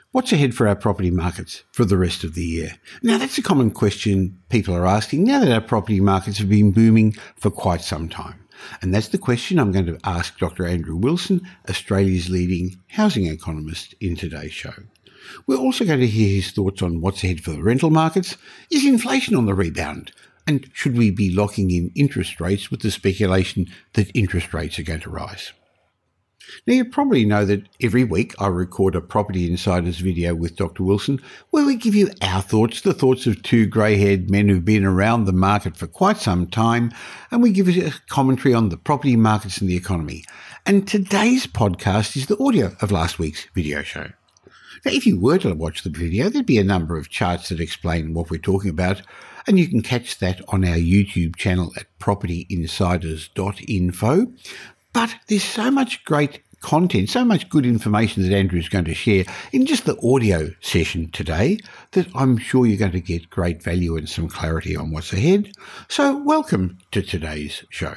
What's ahead for our property markets for the rest of the year? Now, that's a common question people are asking now that our property markets have been booming for quite some time. And that's the question I'm going to ask Dr. Andrew Wilson, Australia's leading housing economist, in today's show. We're also going to hear his thoughts on what's ahead for the rental markets. Is inflation on the rebound? And should we be locking in interest rates with the speculation that interest rates are going to rise? Now, you probably know that every week I record a Property Insiders video with Dr. Wilson where we give you our thoughts, the thoughts of two grey-haired men who've been around the market for quite some time, and we give you a commentary on the property markets and the economy. And today's podcast is the audio of last week's video show. Now, if you were to watch the video, there'd be a number of charts that explain what we're talking about, and you can catch that on our YouTube channel at propertyinsiders.info. But there's so much great content, so much good information that Andrew is going to share in just the audio session today that I'm sure you're going to get great value and some clarity on what's ahead. So welcome to today's show.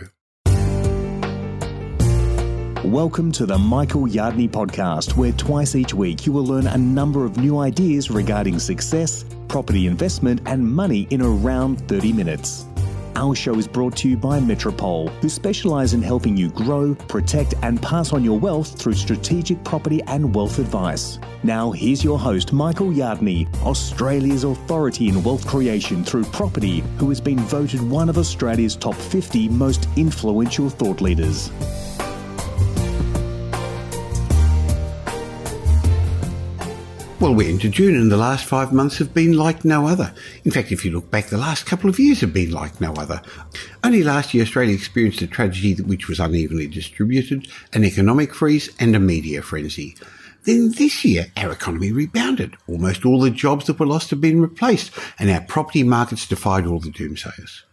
Welcome to the Michael Yardney podcast, where twice each week you will learn a number of new ideas regarding success, property investment and money in around 30 minutes. Our show is brought to you by Metropole, who specialise in helping you grow, protect and pass on your wealth through strategic property and wealth advice. Now here's your host, Michael Yardney, Australia's authority in wealth creation through property, who has been voted one of Australia's top 50 most influential thought leaders. Well, we're into June and the last 5 months have been like no other. In fact, if you look back, the last couple of years have been like no other. Only last year, Australia experienced a tragedy which was unevenly distributed, an economic freeze and a media frenzy. Then this year, our economy rebounded. Almost all the jobs that were lost have been replaced, and our property markets defied all the doomsayers.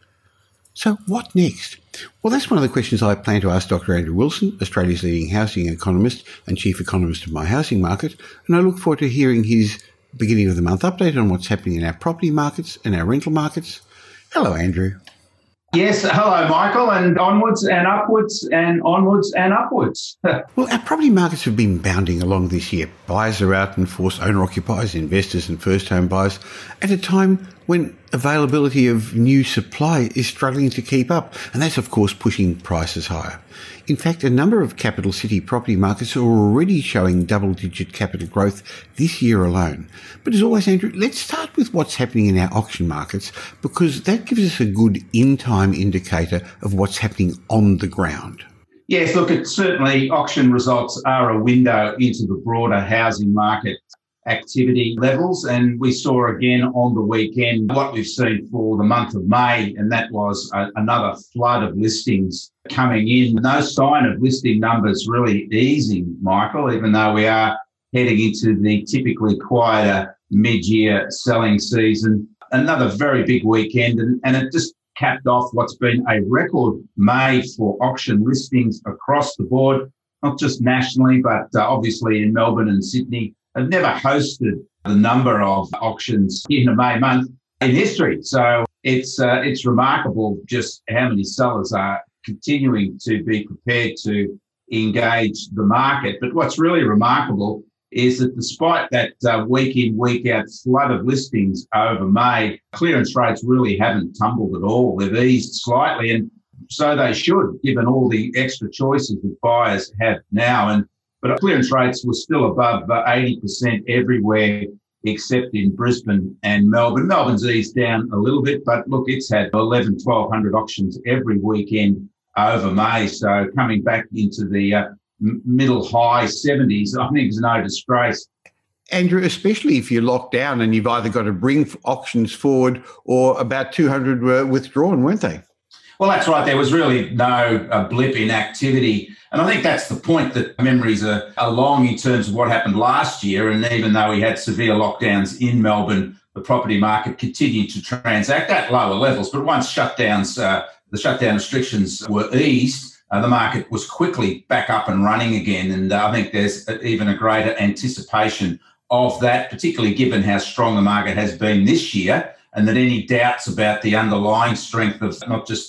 So what next? Well, that's one of the questions I plan to ask Dr. Andrew Wilson, Australia's leading housing economist and chief economist of My Housing Market, and I look forward to hearing his beginning of the month update on what's happening in our property markets and our rental markets. Hello, Andrew. Yes, hello, Michael, and onwards and upwards and onwards and upwards. Well, our property markets have been bounding along this year. Buyers are out in force, owner-occupiers, investors and first-home buyers, at a time when availability of new supply is struggling to keep up, and that's, of course, pushing prices higher. In fact, a number of capital city property markets are already showing double-digit capital growth this year alone. But as always, Andrew, let's start with what's happening in our auction markets, because that gives us a good in-time indicator of what's happening on the ground. Yes, look, certainly auction results are a window into the broader housing market activity levels, and we saw again on the weekend what we've seen for the month of May, and that was another flood of listings coming in. No sign of listing numbers really easing, Michael, even though we are heading into the typically quieter mid-year selling season. Another very big weekend, and it just capped off what's been a record May for auction listings across the board, not just nationally, but obviously in Melbourne and Sydney. Have never hosted the number of auctions in a May month in history. So it's remarkable just how many sellers are continuing to be prepared to engage the market. But what's really remarkable is that despite that week in, week out flood of listings over May, clearance rates really haven't tumbled at all. They've eased slightly, and so they should, given all the extra choices that buyers have now. But clearance rates were still above 80% everywhere except in Brisbane and Melbourne. Melbourne's eased down a little bit, but look, it's had 1,100-1,200 auctions every weekend over May. So coming back into the middle high 70s, I think is no disgrace. Andrew, especially if you're locked down and you've either got to bring auctions forward or about 200 were withdrawn, weren't they? Well, that's right. There was really no blip in activity. And I think that's the point, that memories are long in terms of what happened last year. And even though we had severe lockdowns in Melbourne, the property market continued to transact at lower levels. But once the shutdown restrictions were eased, the market was quickly back up and running again. And I think there's even a greater anticipation of that, particularly given how strong the market has been this year, and that any doubts about the underlying strength of not just the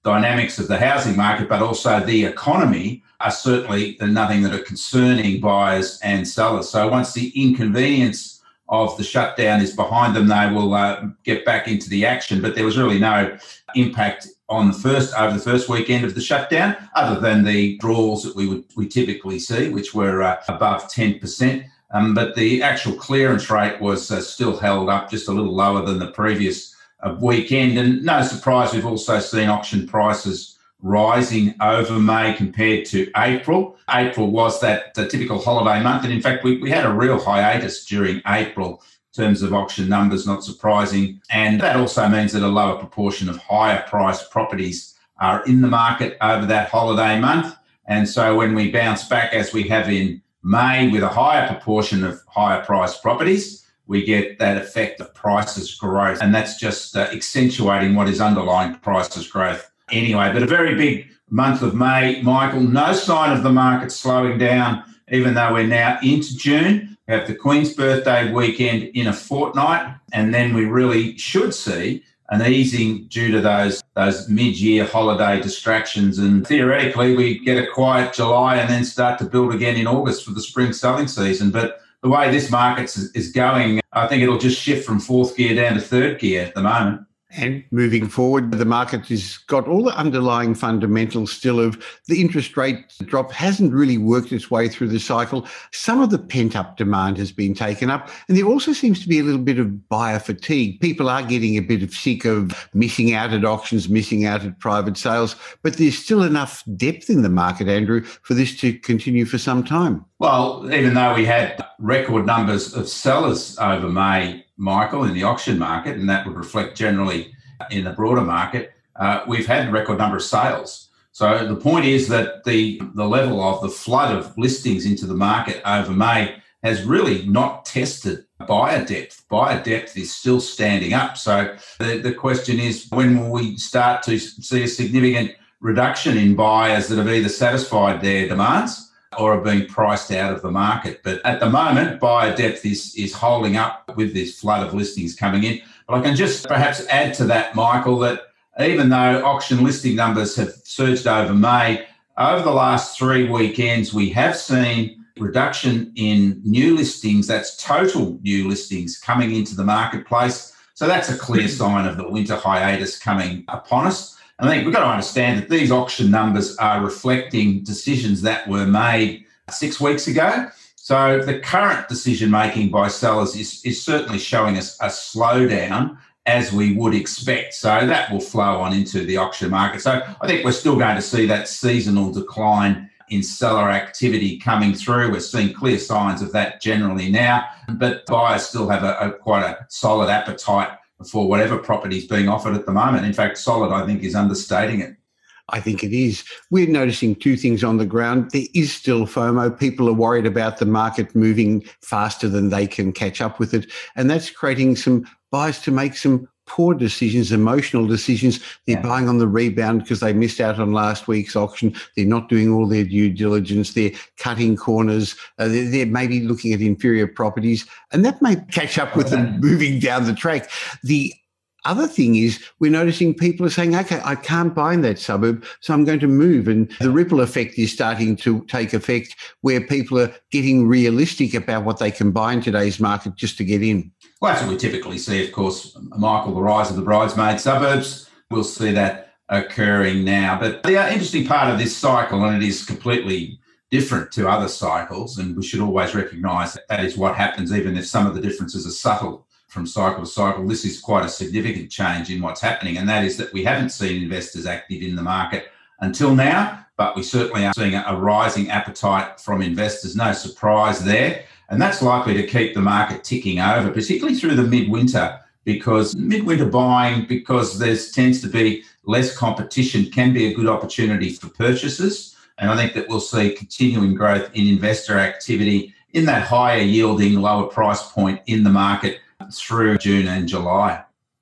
dynamics of the housing market, but also the economy are certainly nothing that are concerning buyers and sellers. So once the inconvenience of the shutdown is behind them, they will get back into the action. But there was really no impact on over the first weekend of the shutdown, other than the draws that we typically see, which were above 10%. But the actual clearance rate was still held up just a little lower than the previous weekend. And no surprise, we've also seen auction prices rising over May compared to April. April was that typical holiday month. And in fact, we had a real hiatus during April in terms of auction numbers, not surprising. And that also means that a lower proportion of higher priced properties are in the market over that holiday month. And so when we bounce back, as we have in May, with a higher proportion of higher priced properties, we get that effect of prices growth. And that's just accentuating what is underlying prices growth anyway. But a very big month of May, Michael. No sign of the market slowing down, even though we're now into June. We have the Queen's birthday weekend in a fortnight, and then we really should see an easing due to those mid-year holiday distractions. And theoretically, we get a quiet July and then start to build again in August for the spring selling season. But the way this market is going, I think it'll just shift from fourth gear down to third gear at the moment. And moving forward, the market has got all the underlying fundamentals still of the interest rate drop hasn't really worked its way through the cycle. Some of the pent-up demand has been taken up, and there also seems to be a little bit of buyer fatigue. People are getting a bit of sick of missing out at auctions, missing out at private sales, but there's still enough depth in the market, Andrew, for this to continue for some time. Well, even though we had record numbers of sellers over May, Michael, in the auction market, and that would reflect generally in the broader market, we've had a record number of sales. So the point is that the level of the flood of listings into the market over May has really not tested buyer depth. Buyer depth is still standing up. So the question is, when will we start to see a significant reduction in buyers that have either satisfied their demands or are being priced out of the market? But at the moment, buyer depth is holding up with this flood of listings coming in. But I can just perhaps add to that, Michael, that even though auction listing numbers have surged over May, over the last 3 weekends, we have seen reduction in new listings. That's total new listings coming into the marketplace. So that's a clear sign of the winter hiatus coming upon us. I think we've got to understand that these auction numbers are reflecting decisions that were made 6 weeks ago. So the current decision-making by sellers is certainly showing us a slowdown, as we would expect. So that will flow on into the auction market. So I think we're still going to see that seasonal decline in seller activity coming through. We're seeing clear signs of that generally now, but buyers still have quite a solid appetite for whatever property is being offered at the moment. In fact, solid, I think, is understating it. I think it is. We're noticing two things on the ground. There is still FOMO. People are worried about the market moving faster than they can catch up with it. And that's creating some buyers to make some poor decisions, emotional decisions. They're buying on the rebound because they missed out on last week's auction. They're not doing all their due diligence. They're cutting corners. They're maybe looking at inferior properties, and that may catch up with them moving down the track. The other thing is we're noticing people are saying, okay, I can't buy in that suburb, so I'm going to move. And the ripple effect is starting to take effect where people are getting realistic about what they can buy in today's market just to get in. Well, that's what we typically see, of course, Michael, the rise of the bridesmaid suburbs. We'll see that occurring now. But the interesting part of this cycle, and it is completely different to other cycles, and we should always recognise that is what happens, even if some of the differences are subtle from cycle to cycle. This is quite a significant change in what's happening, and that is that we haven't seen investors active in the market until now, but we certainly are seeing a rising appetite from investors. No surprise there. And that's likely to keep the market ticking over, particularly through the midwinter, because midwinter buying, because there tends to be less competition, can be a good opportunity for purchasers. And I think that we'll see continuing growth in investor activity in that higher yielding, lower price point in the market through June and July.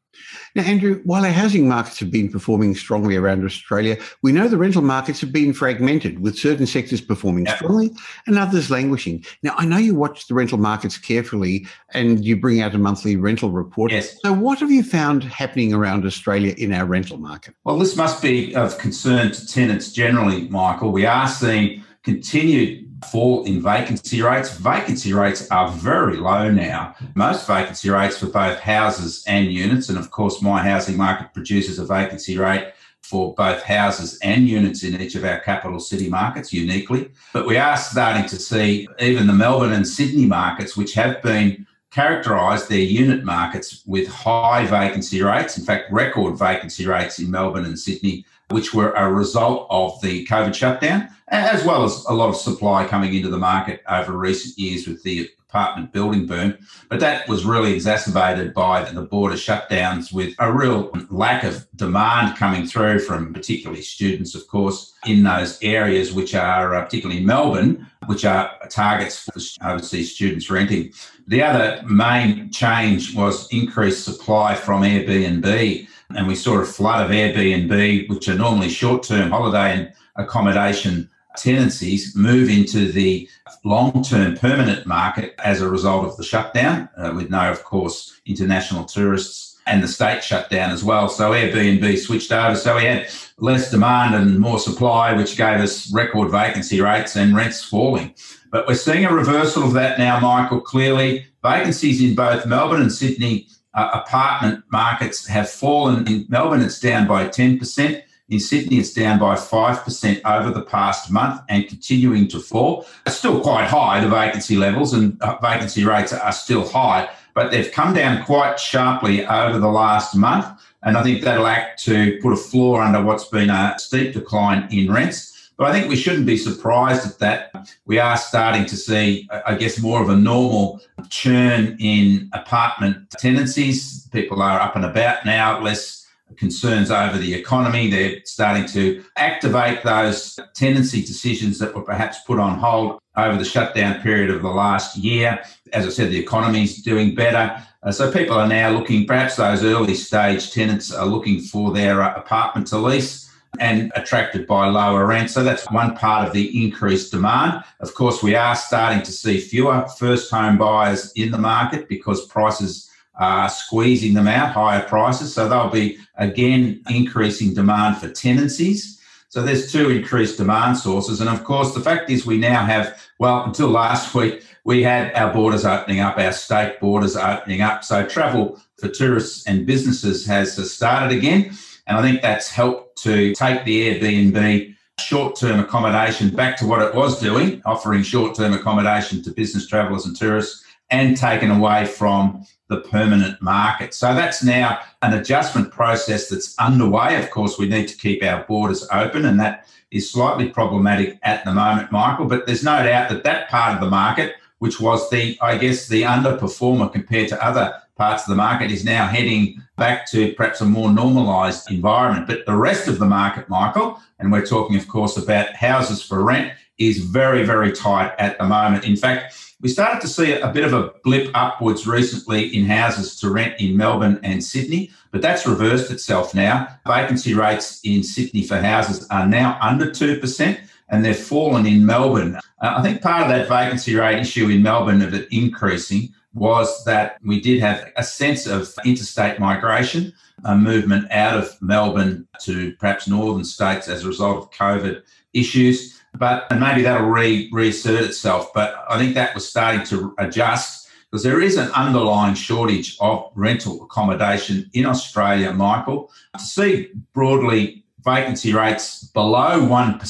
Now, Andrew, while our housing markets have been performing strongly around Australia, we know the rental markets have been fragmented, with certain sectors performing strongly and others languishing. Now, I know you watch the rental markets carefully and you bring out a monthly rental report. Yes. So what have you found happening around Australia in our rental market? Well, this must be of concern to tenants generally, Michael. We are seeing continued fall in vacancy rates. Vacancy rates are very low now. Most vacancy rates for both houses and units, and of course My Housing Market produces a vacancy rate for both houses and units in each of our capital city markets uniquely. But we are starting to see even the Melbourne and Sydney markets, which have been characterised, their unit markets, with high vacancy rates, in fact record vacancy rates in Melbourne and Sydney, which were a result of the COVID shutdown, as well as a lot of supply coming into the market over recent years with the apartment building boom. But that was really exacerbated by the border shutdowns, with a real lack of demand coming through from particularly students, of course, in those areas, which are particularly Melbourne, which are targets for overseas students renting. The other main change was increased supply from Airbnb. And we saw a flood of Airbnb, which are normally short-term holiday and accommodation tenancies, move into the long-term permanent market as a result of the shutdown, with no, of course, international tourists, and the state shutdown as well. So Airbnb switched over. So we had less demand and more supply, which gave us record vacancy rates and rents falling. But we're seeing a reversal of that now, Michael. Clearly, vacancies in both Melbourne and Sydney apartment markets have fallen. In Melbourne, it's down by 10%. In Sydney, it's down by 5% over the past month and continuing to fall. It's still quite high, the vacancy levels, and vacancy rates are still high, but they've come down quite sharply over the last month. And I think that'll act to put a floor under what's been a steep decline in rents. But I think we shouldn't be surprised at that. We are starting to see, I guess, more of a normal churn in apartment tenancies. People are up and about now, less concerns over the economy. They're starting to activate those tenancy decisions that were perhaps put on hold over the shutdown period of the last year. As I said, the economy's doing better. So people are now looking, perhaps those early stage tenants are looking for their apartment to lease and attracted by lower rent. So that's one part of the increased demand. Of course, we are starting to see fewer first home buyers in the market because prices are squeezing them out, higher prices. So they'll be, again, increasing demand for tenancies. So there's two increased demand sources. And of course, the fact is we now have, well, until last week, we had our borders opening up, our state borders opening up. So travel for tourists and businesses has started again. And I think that's helped to take the Airbnb short-term accommodation back to what it was doing, offering short-term accommodation to business travellers and tourists, and taken away from the permanent market. So that's now an adjustment process that's underway. Of course, we need to keep our borders open, and that is slightly problematic at the moment, Michael. But there's no doubt that that part of the market, which was the underperformer compared to other parts of the market, is now heading back to perhaps a more normalised environment. But the rest of the market, Michael, and we're talking, of course, about houses for rent, is very, very tight at the moment. In fact, we started to see a bit of a blip upwards recently in houses to rent in Melbourne and Sydney, but that's reversed itself now. Vacancy rates in Sydney for houses are now under 2%, and they've fallen in Melbourne. I think part of that vacancy rate issue in Melbourne of it increasing was that we did have a sense of interstate migration, a movement out of Melbourne to perhaps northern states as a result of COVID issues. And maybe that'll reassert itself. But I think that was starting to adjust because there is an underlying shortage of rental accommodation in Australia, Michael. To see broadly vacancy rates below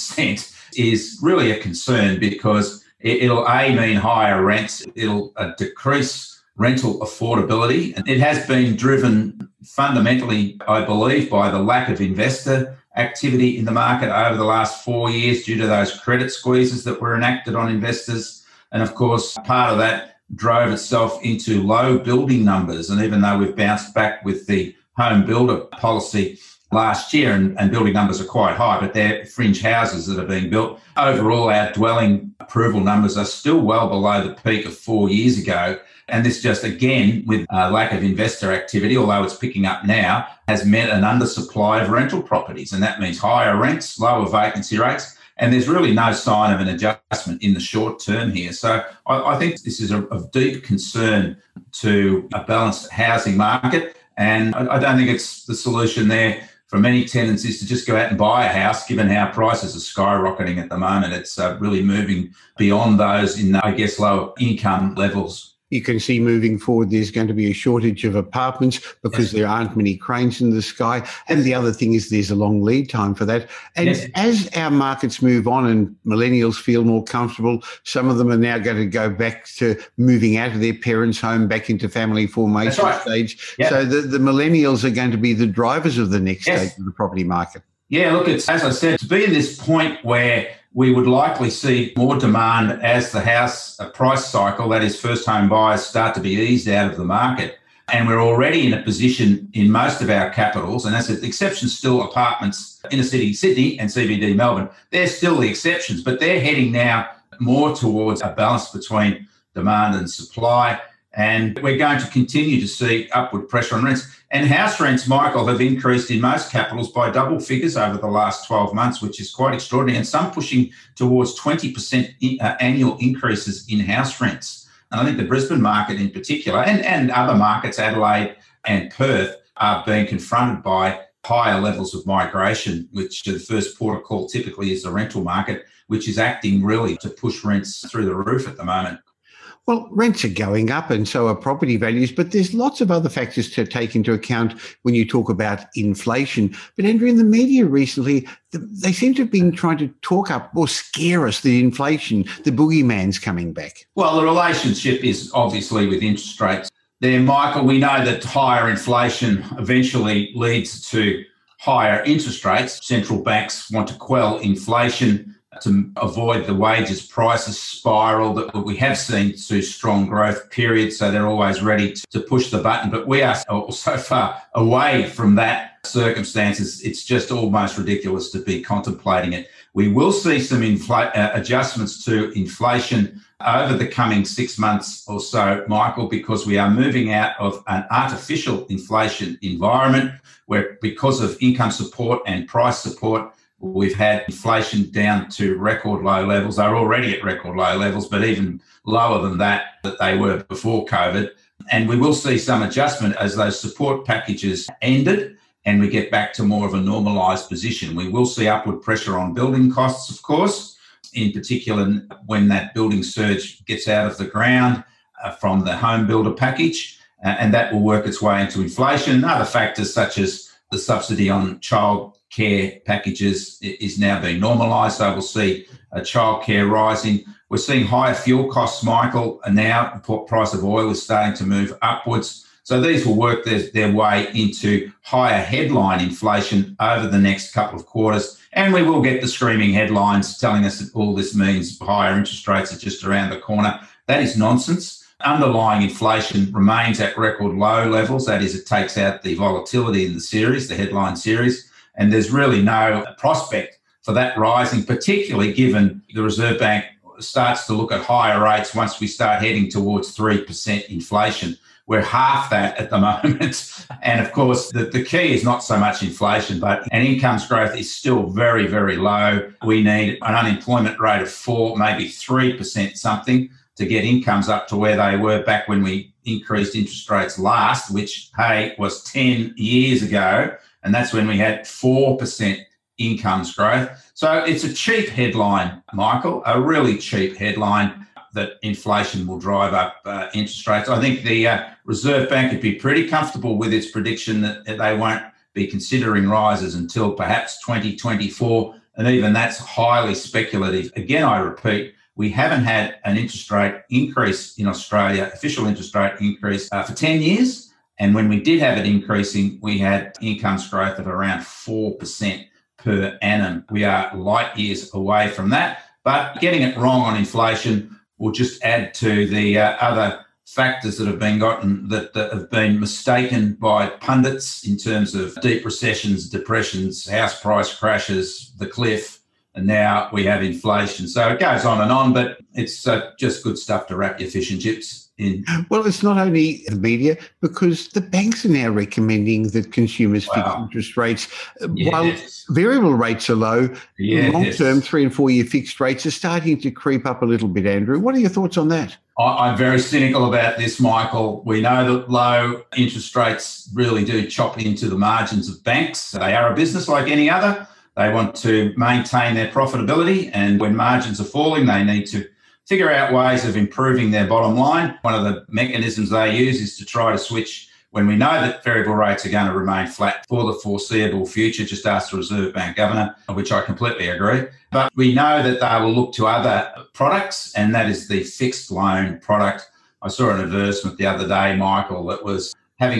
1% is really a concern because it'll mean higher rents, it'll decrease rental affordability. And it has been driven fundamentally, I believe, by the lack of investor activity in the market over the last 4 years due to those credit squeezes that were enacted on investors. And of course, part of that drove itself into low building numbers. And even though we've bounced back with the home builder policy last year, and building numbers are quite high, but they're fringe houses that are being built. Overall, our dwelling approval numbers are still well below the peak of 4 years ago. And this just, again, with a lack of investor activity, although it's picking up now, has meant an undersupply of rental properties. And that means higher rents, lower vacancy rates. And there's really no sign of an adjustment in the short term here. So I think this is of deep concern to a balanced housing market. And I don't think it's the solution there for many tenants is to just go out and buy a house, given how prices are skyrocketing at the moment. It's really moving beyond those in, I guess, lower income levels. You can see moving forward there's going to be a shortage of apartments because there aren't many cranes in the sky. And the other thing is there's a long lead time for that. And as our markets move on and millennials feel more comfortable, some of them are now going to go back to moving out of their parents' home back into family formation stage. Yep. So the millennials are going to be the drivers of the next stage of the property market. Yeah, look, it's, as I said, to be in this point where we would likely see more demand as the house price cycle, that is first home buyers, start to be eased out of the market. And we're already in a position in most of our capitals, and that's the exception still apartments, inner city Sydney and CBD Melbourne. They're still the exceptions, but they're heading now more towards a balance between demand and supply. And we're going to continue to see upward pressure on rents. And house rents, Michael, have increased in most capitals by double figures over the last 12 months, which is quite extraordinary, and some pushing towards 20% annual increases in house rents. And I think the Brisbane market in particular, and other markets, Adelaide and Perth, are being confronted by higher levels of migration, which the first port of call typically is the rental market, which is acting really to push rents through the roof at the moment. Well, rents are going up and so are property values, but there's lots of other factors to take into account when you talk about inflation. But Andrew, in the media recently, they seem to have been trying to talk up or scare us that inflation, the boogeyman's coming back. Well, the relationship is obviously with interest rates. There, Michael, we know that higher inflation eventually leads to higher interest rates. Central banks want to quell inflation to avoid the wages prices spiral that we have seen through strong growth periods. So they're always ready to push the button. But we are so far away from that circumstances. It's just almost ridiculous to be contemplating it. We will see some adjustments to inflation over the coming 6 months or so, Michael, because we are moving out of an artificial inflation environment where, because of income support and price support, we've had inflation down to record low levels. They're already at record low levels, but even lower than that they were before COVID. And we will see some adjustment as those support packages ended and we get back to more of a normalised position. We will see upward pressure on building costs, of course, in particular when that building surge gets out of the ground from the home builder package, and that will work its way into inflation. Other factors such as the subsidy on child care packages is now being normalised, so we'll see childcare rising. We're seeing higher fuel costs, Michael, and now the price of oil is starting to move upwards. So these will work their way into higher headline inflation over the next couple of quarters, and we will get the screaming headlines telling us that all this means higher interest rates are just around the corner. That is nonsense. Underlying inflation remains at record low levels. That is, it takes out the volatility in the series, the headline series. And there's really no prospect for that rising, particularly given the Reserve Bank starts to look at higher rates once we start heading towards 3% inflation. We're half that at the moment. And of course, the key is not so much inflation, but an incomes growth is still very, very low. We need an unemployment rate of 4, maybe 3% something to get incomes up to where they were back when we increased interest rates last, which, hey, was 10 years ago. And that's when we had 4% incomes growth. So it's a cheap headline, Michael, a really cheap headline that inflation will drive up interest rates. I think the Reserve Bank would be pretty comfortable with its prediction that they won't be considering rises until perhaps 2024. And even that's highly speculative. Again, I repeat, we haven't had an interest rate increase in Australia, official interest rate increase for 10 years. And when we did have it increasing, we had incomes growth of around 4% per annum. We are light years away from that. But getting it wrong on inflation will just add to the other factors that have been mistaken by pundits in terms of deep recessions, depressions, house price crashes, the cliff, and now we have inflation. So it goes on, but it's just good stuff to wrap your fish and chips in. Well, it's not only the media, because the banks are now recommending that consumers fix interest rates. Yes. While variable rates are low, Yes. long-term 3 and 4 year fixed rates are starting to creep up a little bit, Andrew. What are your thoughts on that? I'm very cynical about this, Michael. We know that low interest rates really do chop into the margins of banks. They are a business like any other. They want to maintain their profitability, and when margins are falling, they need to figure out ways of improving their bottom line. One of the mechanisms they use is to try to switch when we know that variable rates are going to remain flat for the foreseeable future. Just ask the Reserve Bank Governor, which I completely agree. But we know that they will look to other products, and that is the fixed loan product. I saw an advertisement the other day, Michael, that was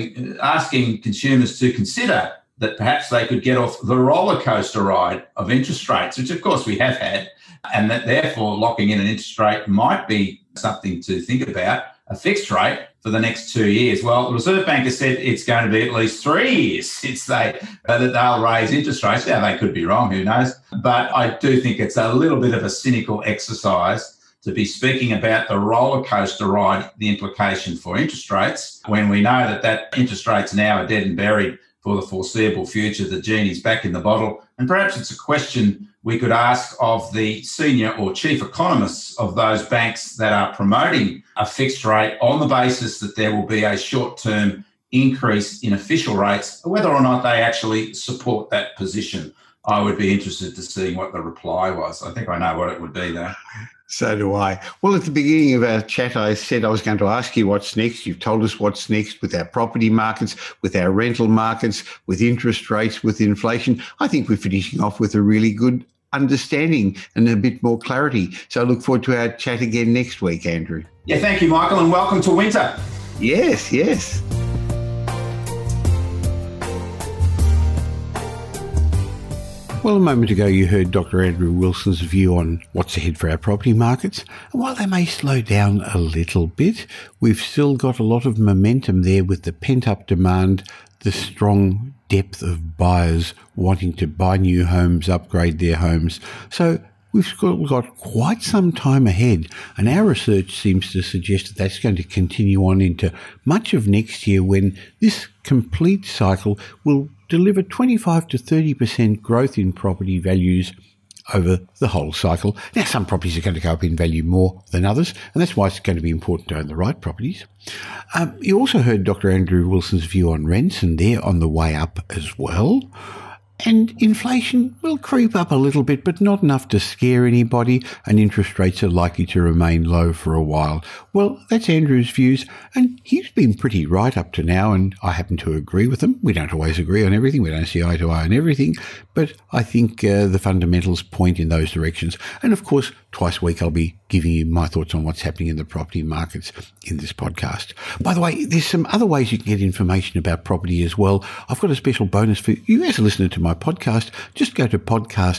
asking consumers to consider that perhaps they could get off the roller coaster ride of interest rates, which of course we have had, and that therefore locking in an interest rate might be something to think about, a fixed rate for the next 2 years. Well, the Reserve Bank has said it's going to be at least 3 years since that they'll raise interest rates. Now, they could be wrong, who knows? But I do think it's a little bit of a cynical exercise to be speaking about the roller coaster ride, the implication for interest rates, when we know that interest rates now are dead and buried for the foreseeable future. The genie's back in the bottle. And perhaps it's a question we could ask of the senior or chief economists of those banks that are promoting a fixed rate on the basis that there will be a short-term increase in official rates, whether or not they actually support that position. I would be interested to see what the reply was. I think I know what it would be, though. So do I. Well, at the beginning of our chat, I said I was going to ask you what's next. You've told us what's next with our property markets, with our rental markets, with interest rates, with inflation. I think we're finishing off with a really good understanding and a bit more clarity. So I look forward to our chat again next week, Andrew. Yeah, thank you, Michael, and welcome to winter. Yes, yes. Well, a moment ago you heard Dr. Andrew Wilson's view on what's ahead for our property markets. And while they may slow down a little bit, we've still got a lot of momentum there with the pent-up demand, the strong depth of buyers wanting to buy new homes, upgrade their homes. So we've still got quite some time ahead, and our research seems to suggest that that's going to continue on into much of next year, when this complete cycle will deliver 25 to 30% growth in property values over the whole cycle. Now, some properties are going to go up in value more than others, and that's why it's going to be important to own the right properties. You also heard Dr. Andrew Wilson's view on rents, and they're on the way up as well. And inflation will creep up a little bit, but not enough to scare anybody, and interest rates are likely to remain low for a while. Well, that's Andrew's views, and he's been pretty right up to now, and I happen to agree with him. We don't always agree on everything. We don't see eye to eye on everything, but I think the fundamentals point in those directions. And of course, twice a week I'll be giving you my thoughts on what's happening in the property markets in this podcast. By the way, there's some other ways you can get information about property as well. I've got a special bonus for you as a listener to my podcast. Just go to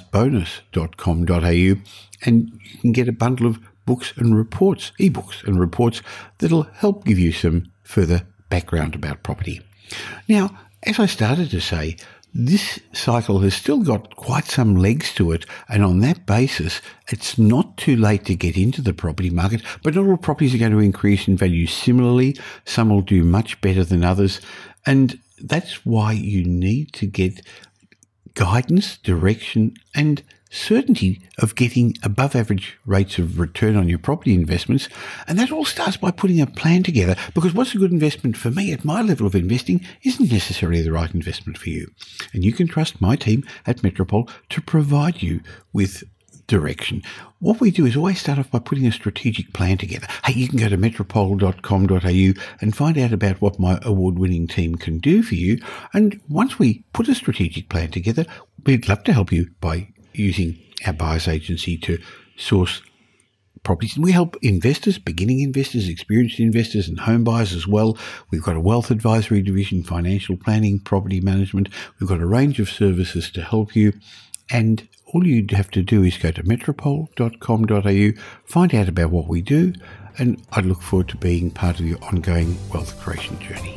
podcastbonus.com.au and you can get a bundle of books and reports, ebooks and reports that'll help give you some further background about property. Now, as I started to say, this cycle has still got quite some legs to it, and on that basis, it's not too late to get into the property market, but not all properties are going to increase in value similarly. Some will do much better than others, and that's why you need to get guidance, direction, and certainty of getting above average rates of return on your property investments. And that all starts by putting a plan together, because what's a good investment for me at my level of investing isn't necessarily the right investment for you. And you can trust my team at Metropole to provide you with direction. What we do is always start off by putting a strategic plan together. Hey, you can go to metropole.com.au and find out about what my award-winning team can do for you. And once we put a strategic plan together, we'd love to help you by using our buyer's agency to source properties. And we help investors, beginning investors, experienced investors, and home buyers as well. We've got a wealth advisory division, financial planning, property management. We've got a range of services to help you. And all you'd have to do is go to metropole.com.au, find out about what we do, and I look forward to being part of your ongoing wealth creation journey.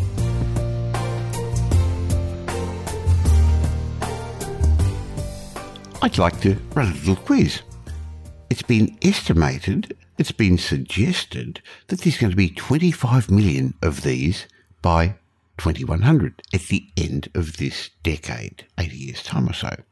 I'd like to run a little quiz. It's been estimated, it's been suggested that there's going to be 25 million of these by 2100 at the end of this decade, 80 years' time or so.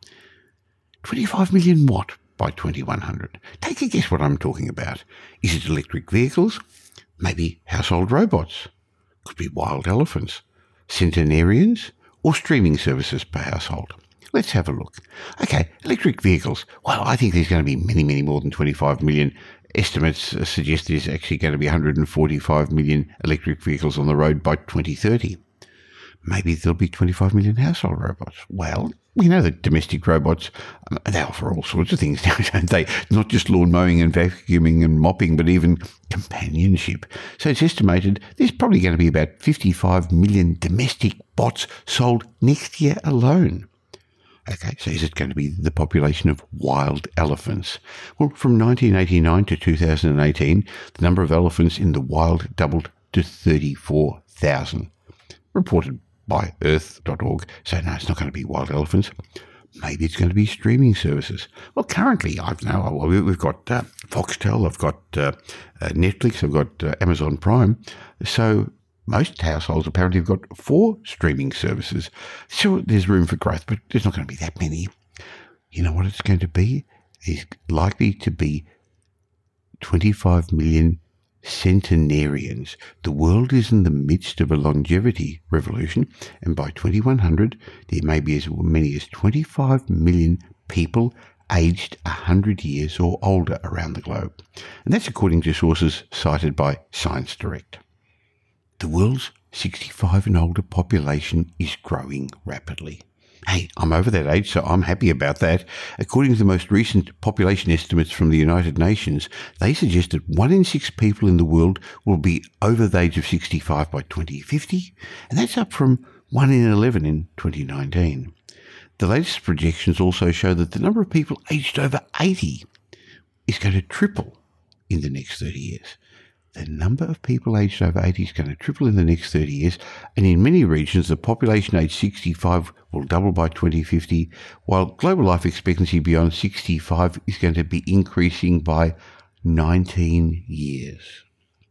25 million what by 2100? Take a guess what I'm talking about. Is it electric vehicles? Maybe household robots? Could be wild elephants, centenarians, or streaming services per household. Let's have a look. Okay, electric vehicles. Well, I think there's going to be many, many more than 25 million. Estimates suggest there's actually going to be 145 million electric vehicles on the road by 2030. Maybe there'll be 25 million household robots. Well, we know that domestic robots, they offer all sorts of things now, don't they? Not just lawn mowing and vacuuming and mopping, but even companionship. So it's estimated there's probably going to be about 55 million domestic bots sold next year alone. Okay, so is it going to be the population of wild elephants? Well, from 1989 to 2018, the number of elephants in the wild doubled to 34,000, reported by earth.org. So no, it's not going to be wild elephants. Maybe it's going to be streaming services. Well, currently, we've got Foxtel, I've got Netflix, I've got Amazon Prime. So most households apparently have got 4 streaming services. Sure, there's room for growth, but there's not going to be that many. You know what it's going to be? There's likely to be 25 million centenarians. The world is in the midst of a longevity revolution, and by 2100, there may be as many as 25 million people aged 100 years or older around the globe. And that's according to sources cited by Science Direct. The world's 65 and older population is growing rapidly. Hey, I'm over that age, so I'm happy about that. According to the most recent population estimates from the United Nations, they suggest that 1 in 6 people in the world will be over the age of 65 by 2050, and that's up from 1 in 11 in 2019. The latest projections also show that the number of people aged over 80 is going to triple in the next 30 years. The number of people aged over 80 is going to triple in the next 30 years, and in many regions, the population aged 65 will double by 2050, while global life expectancy beyond 65 is going to be increasing by 19 years.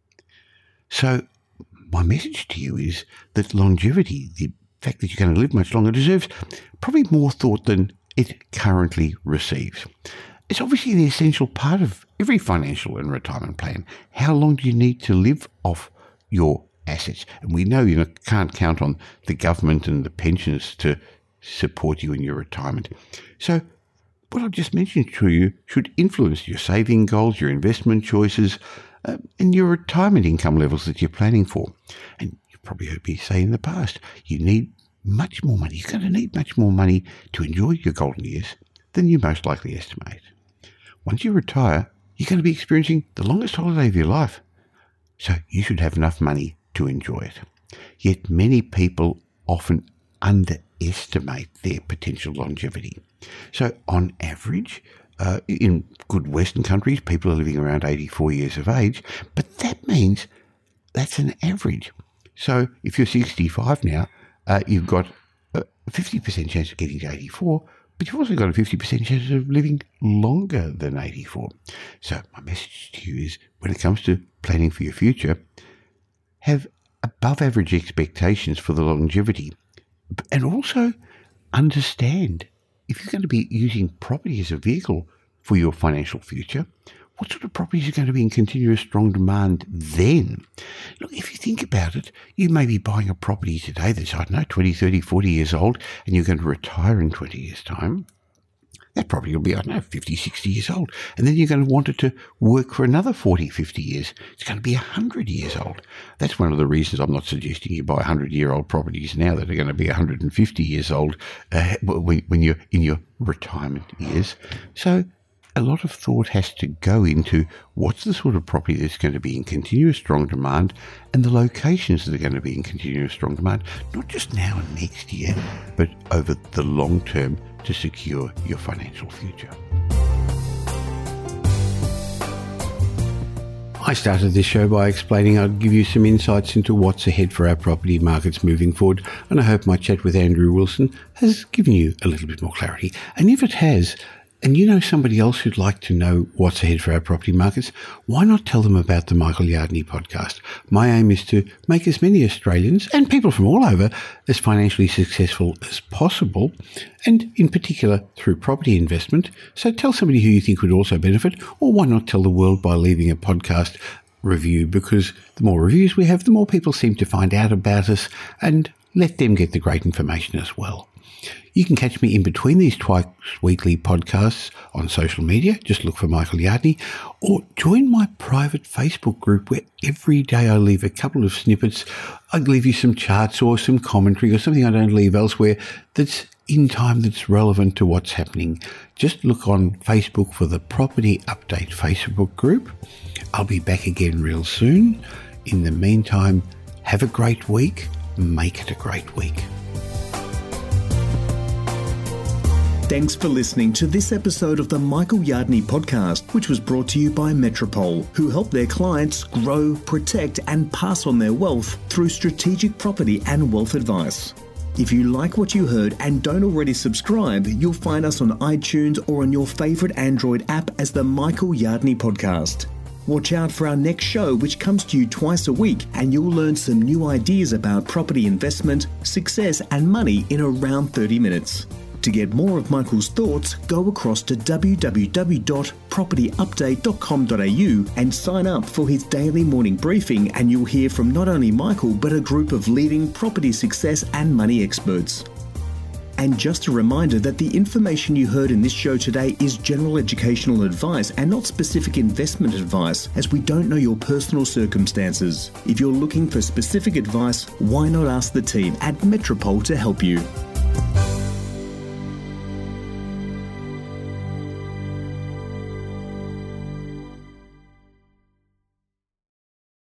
So, my message to you is that longevity, the fact that you're going to live much longer, deserves probably more thought than it currently receives. It's obviously an essential part of every financial and retirement plan. How long do you need to live off your assets? And we know you can't count on the government and the pensions to support you in your retirement. So what I've just mentioned to you should influence your saving goals, your investment choices, and your retirement income levels that you're planning for. And you've probably heard me say in the past, you need much more money. You're going to need much more money to enjoy your golden years than you most likely estimate. Once you retire, you're going to be experiencing the longest holiday of your life. So you should have enough money to enjoy it. Yet many people often underestimate their potential longevity. So on average, in good Western countries, people are living around 84 years of age, but that means that's an average. So if you're 65 now, you've got a 50% chance of getting to 84, but you've also got a 50% chance of living longer than 84. So my message to you is, when it comes to planning for your future, have above average expectations for the longevity, and also understand if you're going to be using property as a vehicle for your financial future, what sort of properties are going to be in continuous strong demand then? Look, if you think about it, you may be buying a property today that's, 20, 30, 40 years old, and you're going to retire in 20 years' time. That property will be, 50, 60 years old. And then you're going to want it to work for another 40, 50 years. It's going to be 100 years old. That's one of the reasons I'm not suggesting you buy 100-year-old properties now that are going to be 150 years old when you're in your retirement years. So a lot of thought has to go into what's the sort of property that's going to be in continuous strong demand and the locations that are going to be in continuous strong demand, not just now and next year, but over the long term to secure your financial future. I started this show by explaining I'd give you some insights into what's ahead for our property markets moving forward, and I hope my chat with Andrew Wilson has given you a little bit more clarity. And if it has, and you know somebody else who'd like to know what's ahead for our property markets, why not tell them about the Michael Yardney podcast? My aim is to make as many Australians and people from all over as financially successful as possible, and in particular through property investment. So tell somebody who you think would also benefit, or why not tell the world by leaving a podcast review, because the more reviews we have, the more people seem to find out about us, and let them get the great information as well. You can catch me in between these twice weekly podcasts on social media. Just look for Michael Yardney, or join my private Facebook group where every day I leave a couple of snippets. I leave you some charts or some commentary or something I don't leave elsewhere that's in time, that's relevant to what's happening. Just look on Facebook for the Property Update Facebook group. I'll be back again real soon. In the meantime, have a great week. Make it a great week. Thanks for listening to this episode of the Michael Yardney podcast, which was brought to you by Metropole, who help their clients grow, protect, and pass on their wealth through strategic property and wealth advice. If you like what you heard and don't already subscribe, you'll find us on iTunes or on your favourite Android app as the Michael Yardney podcast. Watch out for our next show, which comes to you twice a week, and you'll learn some new ideas about property investment, success, and money in around 30 minutes. To get more of Michael's thoughts, go across to www.propertyupdate.com.au and sign up for his daily morning briefing, and you'll hear from not only Michael but a group of leading property success and money experts. And just a reminder that the information you heard in this show today is general educational advice and not specific investment advice, as we don't know your personal circumstances. If you're looking for specific advice, why not ask the team at Metropole to help you?